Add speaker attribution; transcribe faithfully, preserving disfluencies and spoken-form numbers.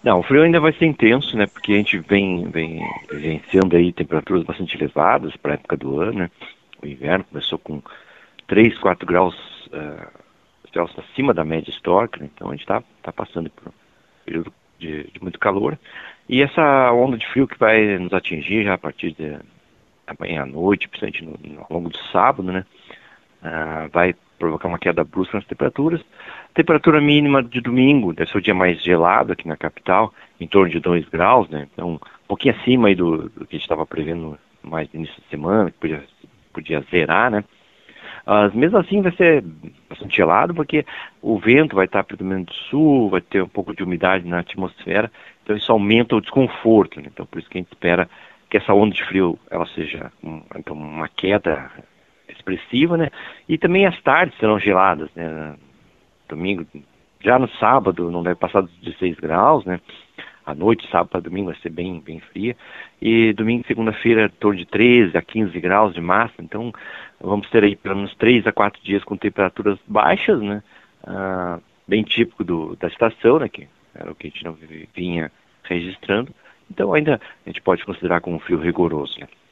Speaker 1: Não, o frio ainda vai ser intenso, né? Porque a gente vem, vem vivenciando aí temperaturas bastante elevadas para a época do ano, né? O inverno começou com três, quatro graus, uh, graus acima da média histórica, né? Então a gente está tá passando por um período de, de muito calor. E essa onda de frio que vai nos atingir já a partir de amanhã à noite, principalmente no, no, ao longo do sábado, né? Uh, vai provocar uma queda brusca nas temperaturas. Temperatura mínima de domingo, deve ser o dia mais gelado aqui na capital, em torno de dois graus, né? Então, um pouquinho acima aí do, do que a gente estava prevendo mais no início de semana, que podia, podia zerar, né? Mas mesmo assim vai ser bastante gelado, porque o vento vai estar predominando do sul, vai ter um pouco de umidade na atmosfera, então isso aumenta o desconforto, né? Então por isso que a gente espera que essa onda de frio ela seja um, então, uma queda expressiva, né? E também as tardes serão geladas, né? Domingo, já no sábado não deve passar dos dezesseis graus, né? À noite, sábado para domingo vai ser bem, bem fria. E domingo e segunda-feira, em torno de treze a quinze graus de máxima. Então, vamos ter aí pelo menos três a quatro dias com temperaturas baixas, né? Ah, bem típico do, da estação, né? Que era o que a gente não vinha registrando. Então, ainda a gente pode considerar como um frio rigoroso, né?